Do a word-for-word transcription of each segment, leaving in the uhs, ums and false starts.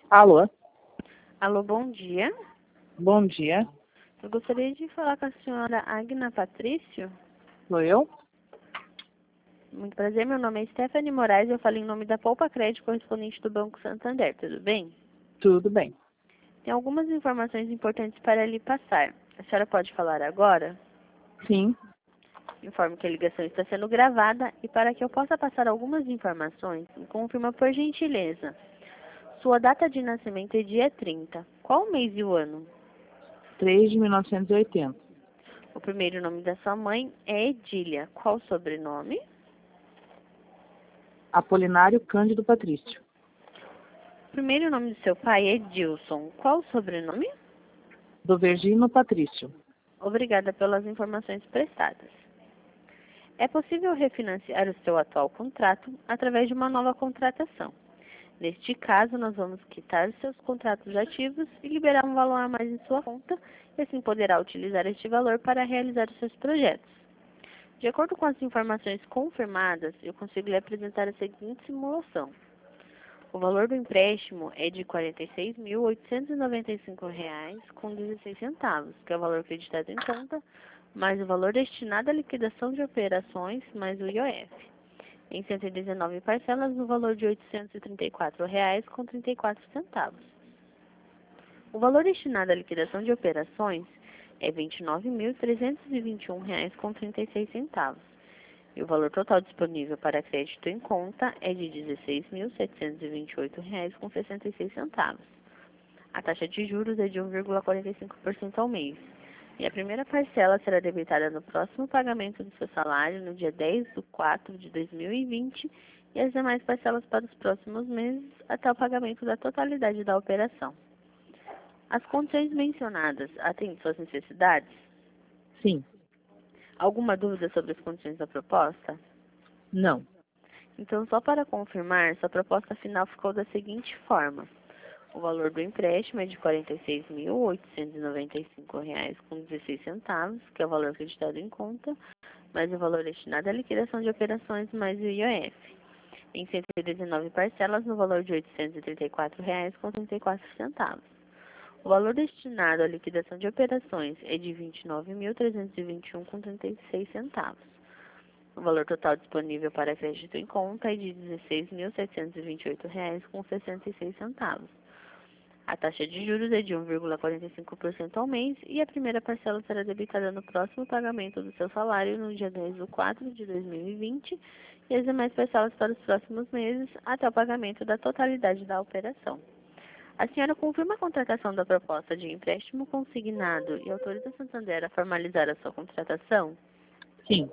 Alô, Alô, bom dia. bom dia. Eu gostaria de falar com a senhora Agna Patrício. Sou eu? Muito prazer, meu nome é Stephanie Moraes, eu falo em nome da Poupa Crédito, correspondente do Banco Santander, tudo bem? Tudo bem. Tem algumas informações importantes para lhe passar. A senhora pode falar agora? Sim, Informo que a ligação está sendo gravada e para que eu possa passar algumas informações, me confirma por gentileza. Sua data de nascimento é dia trinta. Qual o mês e o ano? três de mil novecentos e oitenta. O primeiro nome da sua mãe é Edília. Qual o sobrenome? Apolinário Cândido Patrício. O primeiro nome do seu pai é Dilson. Qual o sobrenome? Do Vergino Patrício. Obrigada pelas informações prestadas. É possível refinanciar o seu atual contrato através de uma nova contratação. Neste caso, nós vamos quitar os seus contratos ativos e liberar um valor a mais em sua conta, e assim poderá utilizar este valor para realizar os seus projetos. De acordo com as informações confirmadas, eu consigo lhe apresentar a seguinte simulação. O valor do empréstimo é de quarenta e seis mil oitocentos e noventa e cinco reais com dezesseis centavos, que é o valor acreditado em conta, mais o valor destinado à liquidação de operações, mais o I O F, em cento e dezenove parcelas no valor de oitocentos e trinta e quatro reais com trinta e quatro centavos. O valor destinado à liquidação de operações é vinte e nove mil trezentos e vinte e um reais com trinta e seis centavos. E o valor total disponível para crédito em conta é de dezesseis mil setecentos e vinte e oito reais com sessenta e seis centavos. A taxa de juros é de um vírgula quarenta e cinco por cento ao mês. E a primeira parcela será debitada no próximo pagamento do seu salário, no dia dez de quatro de dois mil e vinte, e as demais parcelas para os próximos meses, até o pagamento da totalidade da operação. As condições mencionadas atendem suas necessidades? Sim. Alguma dúvida sobre as condições da proposta? Não. Então, só para confirmar, sua proposta final ficou da seguinte forma. O valor do empréstimo é de quarenta e seis mil oitocentos e noventa e cinco reais com dezesseis centavos, que é o valor acreditado em conta, mais o valor destinado à liquidação de operações, mais o I O F, em cento e dezenove parcelas no valor de oitocentos e trinta e quatro reais com trinta e quatro centavos. O valor destinado à liquidação de operações é de vinte e nove mil trezentos e vinte e um reais com trinta e seis centavos. O valor total disponível para crédito em conta é de dezesseis mil setecentos e vinte e oito reais com sessenta e seis centavos. A taxa de juros é de um vírgula quarenta e cinco por cento ao mês e a primeira parcela será debitada no próximo pagamento do seu salário no dia dez de quatro de dois mil e vinte e as demais parcelas para os próximos meses até o pagamento da totalidade da operação. A senhora confirma a contratação da proposta de empréstimo consignado e autoriza a Santander a formalizar a sua contratação? Sim.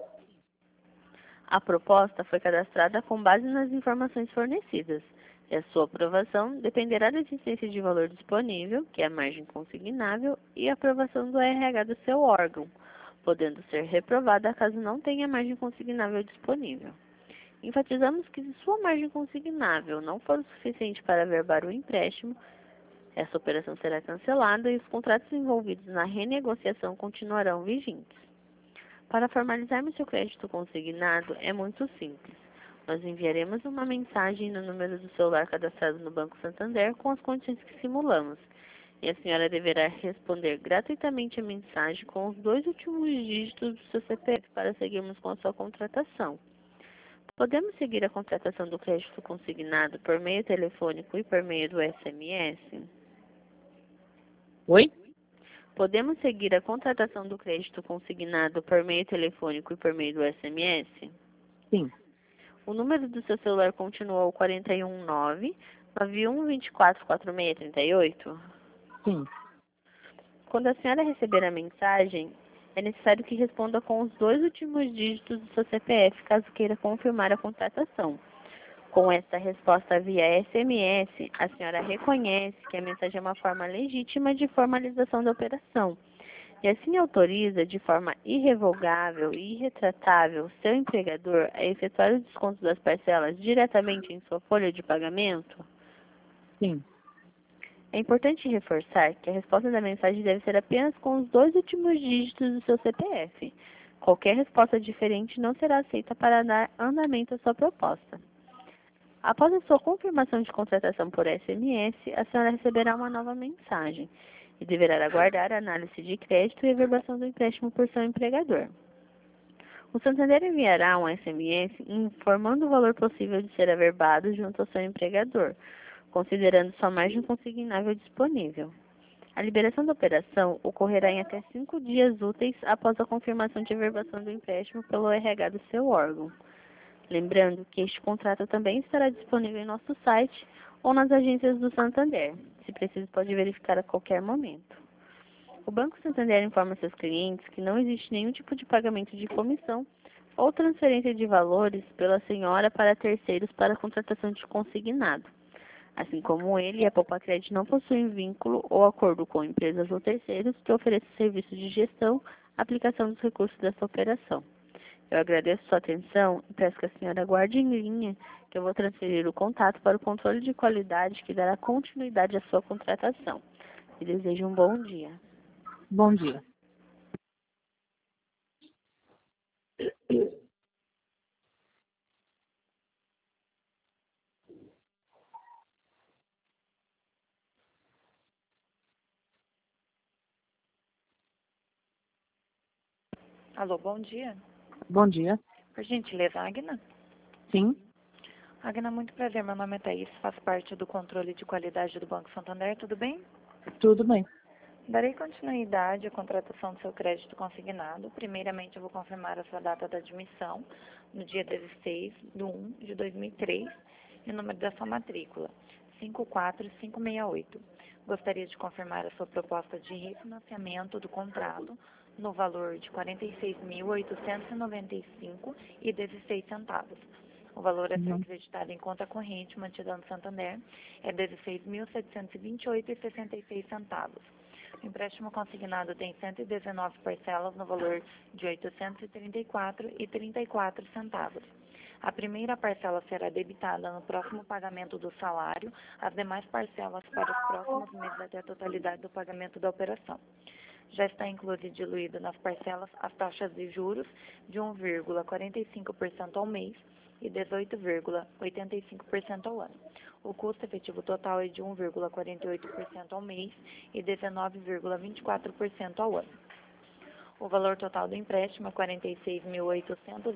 A proposta foi cadastrada com base nas informações fornecidas, e a sua aprovação dependerá da existência de valor disponível, que é a margem consignável, e a aprovação do R H do seu órgão, podendo ser reprovada caso não tenha margem consignável disponível. Enfatizamos que se sua margem consignável não for o suficiente para averbar o empréstimo, essa operação será cancelada e os contratos envolvidos na renegociação continuarão vigentes. Para formalizarmos seu crédito consignado, é muito simples. Nós enviaremos uma mensagem no número do celular cadastrado no Banco Santander com as condições que simulamos. E a senhora deverá responder gratuitamente a mensagem com os dois últimos dígitos do seu C P F para seguirmos com a sua contratação. Podemos seguir a contratação do crédito consignado por meio telefônico e por meio do S M S? Oi? Podemos seguir a contratação do crédito consignado por meio telefônico e por meio do S M S? Sim. O número do seu celular continua o quatro um nove, nove um dois quatro, quatro seis três oito? Sim. Quando a senhora receber a mensagem, é necessário que responda com os dois últimos dígitos do seu C P F, caso queira confirmar a contratação. Com essa resposta via S M S, a senhora reconhece que a mensagem é uma forma legítima de formalização da operação e assim autoriza de forma irrevogável e irretratável seu empregador a efetuar o desconto das parcelas diretamente em sua folha de pagamento? Sim. É importante reforçar que a resposta da mensagem deve ser apenas com os dois últimos dígitos do seu C P F. Qualquer resposta diferente não será aceita para dar andamento à sua proposta. Após a sua confirmação de contratação por S M S, a senhora receberá uma nova mensagem e deverá aguardar a análise de crédito e a verbação do empréstimo por seu empregador. O Santander enviará um S M S informando o valor possível de ser averbado junto ao seu empregador, considerando sua margem consignável disponível. A liberação da operação ocorrerá em até cinco dias úteis após a confirmação de averbação do empréstimo pelo R H do seu órgão. Lembrando que este contrato também estará disponível em nosso site ou nas agências do Santander. Se preciso, pode verificar a qualquer momento. O Banco Santander informa seus clientes que não existe nenhum tipo de pagamento de comissão ou transferência de valores pela senhora para terceiros para a contratação de consignado. Assim como ele, a Poupacred não possui vínculo ou acordo com empresas ou terceiros que ofereçam serviço de gestão, aplicação dos recursos dessa operação. Eu agradeço sua atenção e peço que a senhora aguarde em linha, que eu vou transferir o contato para o controle de qualidade que dará continuidade à sua contratação. E desejo um bom dia. Bom dia. Alô, bom dia. Bom dia. Por gentileza, Agna? Sim. Agna, muito prazer. Meu nome é Thaís, faço parte do controle de qualidade do Banco Santander, tudo bem? Tudo bem. Darei continuidade à contratação do seu crédito consignado. Primeiramente, eu vou confirmar a sua data da admissão, no dia dezesseis de um de dois mil e três, e o número da sua matrícula, cinco quatro cinco seis oito. Gostaria de confirmar a sua proposta de refinanciamento do contrato no valor de quarenta e seis mil oitocentos e noventa e cinco reais e dezesseis centavos. O valor a ser Uhum. acreditado em conta corrente mantida no Santander é dezesseis mil setecentos e vinte e oito reais e sessenta e seis centavos. O empréstimo consignado tem cento e dezenove parcelas no valor de oitocentos e trinta e quatro reais e trinta e quatro centavos. A primeira parcela será debitada no próximo pagamento do salário, as demais parcelas para os próximos meses até a totalidade do pagamento da operação. Já está incluído e diluído nas parcelas as taxas de juros de um vírgula quarenta e cinco por cento ao mês e dezoito vírgula oitenta e cinco por cento ao ano. O custo efetivo total é de um vírgula quarenta e oito por cento ao mês e dezenove vírgula vinte e quatro por cento ao ano. O valor total do empréstimo é quarenta e seis mil oitocentos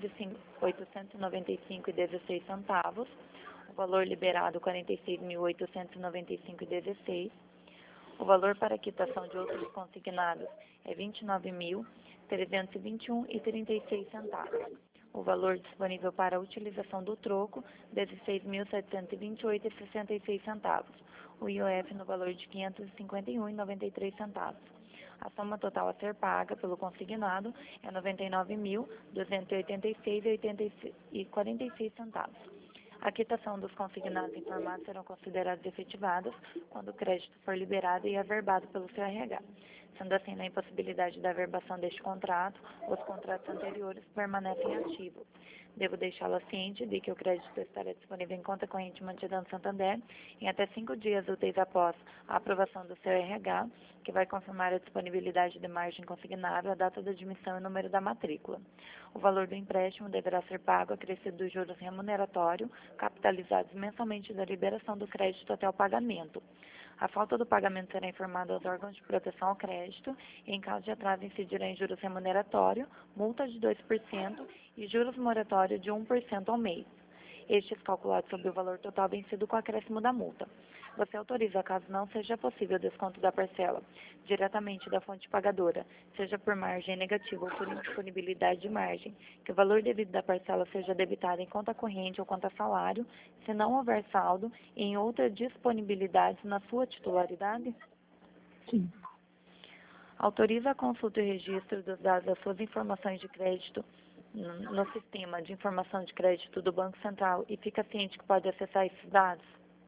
e noventa e cinco reais e dezesseis centavos. O valor liberado quarenta e seis mil oitocentos e noventa e cinco reais e dezesseis centavos. O valor para quitação de outros consignados é vinte e nove mil trezentos e vinte e um reais e trinta e seis centavos. O valor disponível para a utilização do troco, dezesseis mil setecentos e vinte e oito reais e sessenta e seis centavos. O I O F no valor de quinhentos e cinquenta e um reais e noventa e três centavos. A soma total a ser paga pelo consignado é noventa e nove mil duzentos e oitenta e seis reais e quarenta e seis centavos. A quitação dos consignados informados serão consideradas efetivadas quando o crédito for liberado e averbado pelo seu R H. Sendo assim, na impossibilidade da averbação deste contrato, os contratos anteriores permanecem ativos. Devo deixá-la ciente de que o crédito estará disponível em conta corrente mantida no Santander em até cinco dias úteis após a aprovação do seu R H, que vai confirmar a disponibilidade de margem consignável, a data da admissão e o número da matrícula. O valor do empréstimo deverá ser pago acrescido dos juros remuneratórios, capitalizados mensalmente da liberação do crédito até o pagamento. A falta do pagamento será informada aos órgãos de proteção ao crédito e, em caso de atraso, incidirá em juros remuneratórios, multa de dois por cento e juros moratórios de um por cento ao mês. Estes calculados sobre o valor total vencido com acréscimo da multa. Você autoriza, caso não seja possível, o desconto da parcela diretamente da fonte pagadora, seja por margem negativa ou por indisponibilidade de margem, que o valor devido da parcela seja debitado em conta corrente ou conta salário, se não houver saldo em outra disponibilidade na sua titularidade? Sim. Autoriza a consulta e registro dos dados das suas informações de crédito no, no sistema de informação de crédito do Banco Central e fica ciente que pode acessar esses dados?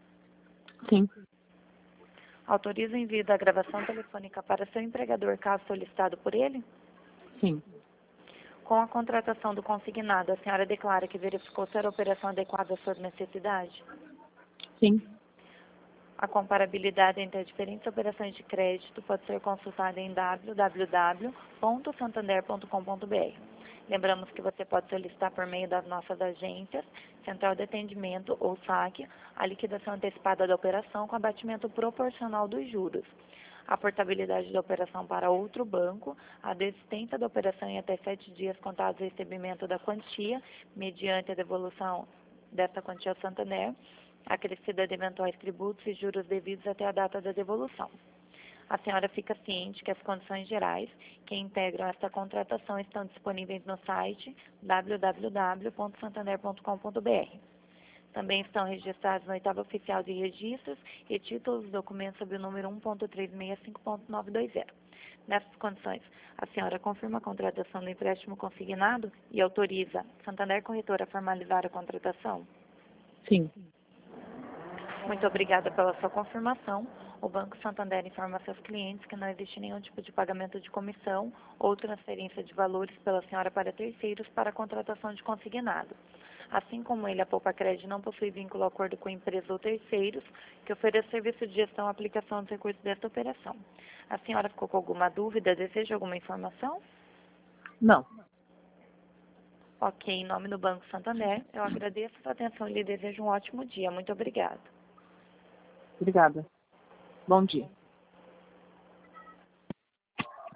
Sim. Autoriza o envio da gravação telefônica para seu empregador, caso solicitado por ele? Sim. Com a contratação do consignado, a senhora declara que verificou ser a operação adequada às suas necessidades? Sim. A comparabilidade entre as diferentes operações de crédito pode ser consultada em w w w ponto santander ponto com ponto b r. Lembramos que você pode solicitar por meio das nossas agências, Central de Atendimento ou S A C, a liquidação antecipada da operação com abatimento proporcional dos juros, a portabilidade da operação para outro banco, a desistência da operação em até sete dias contados do recebimento da quantia, mediante a devolução desta quantia ao Santander, acrescida de eventuais tributos e juros devidos até a data da devolução. A senhora fica ciente que as condições gerais que integram esta contratação estão disponíveis no site w w w ponto santander ponto com ponto b r. Também estão registrados no oitavo oficial de registros e títulos dos documentos sob o número um ponto trezentos e sessenta e cinco ponto novecentos e vinte. Nessas condições, a senhora confirma a contratação do empréstimo consignado e autoriza Santander Corretora a formalizar a contratação? Sim. Muito obrigada pela sua confirmação. O Banco Santander informa a seus clientes que não existe nenhum tipo de pagamento de comissão ou transferência de valores pela senhora para terceiros para a contratação de consignado. Assim como ele, a Poupa Crédito não possui vínculo ou acordo com empresas ou terceiros que ofereçam serviço de gestão e aplicação dos recursos desta operação. A senhora ficou com alguma dúvida? Deseja alguma informação? Não. Ok, em nome do Banco Santander, eu agradeço a sua atenção e lhe desejo um ótimo dia. Muito obrigada. Obrigada. Bom dia.